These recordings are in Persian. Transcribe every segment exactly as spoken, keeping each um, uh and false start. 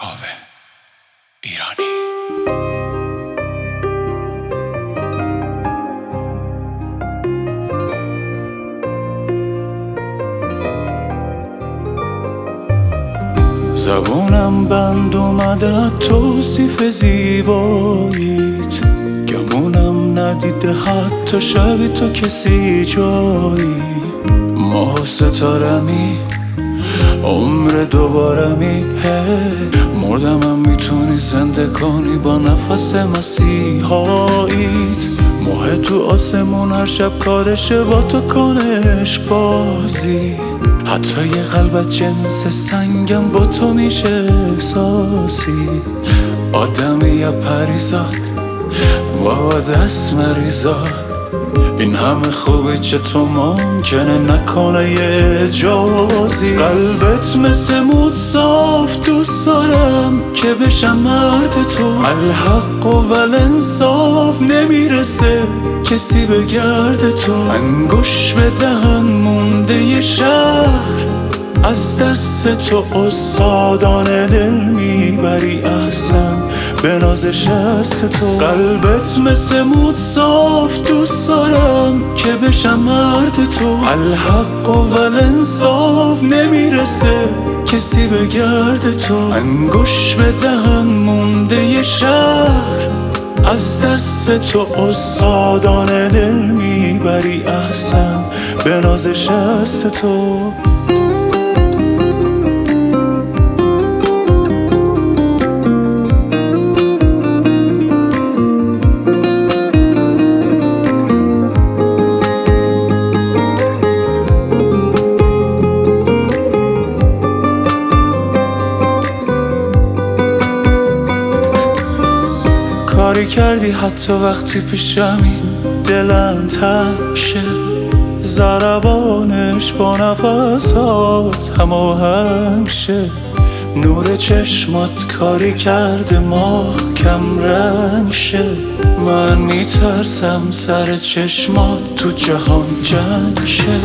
کاوه ایرانی. زبونم بند اومده توصیف زیباییت، گمونم ندیده حتی شبی تو کسی جایی. ماه ستارمی عمر دوبارمی، مردم هم میتونی زنده کنی با نفس مسیحاییت. ماه تو آسمون هر شب کارشه با تو کنش بازی، حتی یه قلبت جنس سنگم با تو میشه احساسی. آدمی یا پریزاد با دست مریزاد، این همه خوبی چه تو ممکنه نکنه یه اجازی. قلبت مثل مود صاف دوست دارم که بشم مرد تو، الحق و والانصاف نمیرسه کسی به گرد تو. انگوش به دهن مونده یه شهر، از دست تو استادانه دل میبری احسن به نازش است تو. قلبت مثل مود صاف دوست دارم که بشم مرد تو، الحق و والانصاف نمیرسه کسی به گرد تو. انگوش به دهن مونده یه شهر، از دست تو استادانه دل میبری احسن به نازش است تو. کاری کردی حتی وقتی پیشمی دلم تنگ شه، ضربانش با نفسات هماهنگ شه. نور چشمات کاری کرده ماه کم رنگ شه، من میترسم سر چشمات تو جهان جنگ شه.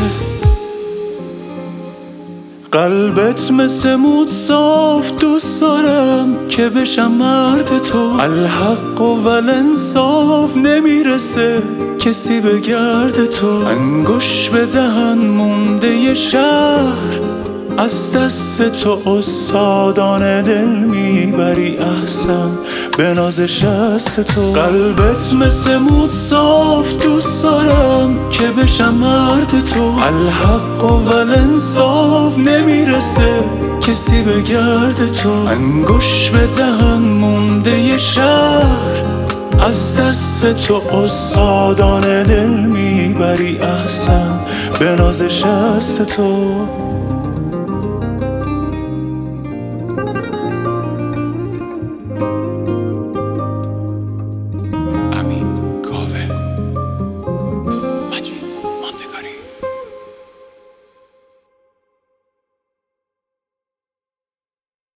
قلبت مثل مود صاف دوست دارم که بشم مرد تو، الحق و والانصاف نمیرسه کسی به گرد تو. انگوش به دهن مونده یه شهر، از دست تو استادانه دل میبری احسن به نازش است تو. قلبت مثل مود صاف دوست دارم که بشم مرد تو، الحق و والانصاف نمیرسه کسی به گرد تو. انگوش به دهن مونده یه شهر، از دست تو استادانه دل میبری احسن به نازش است تو.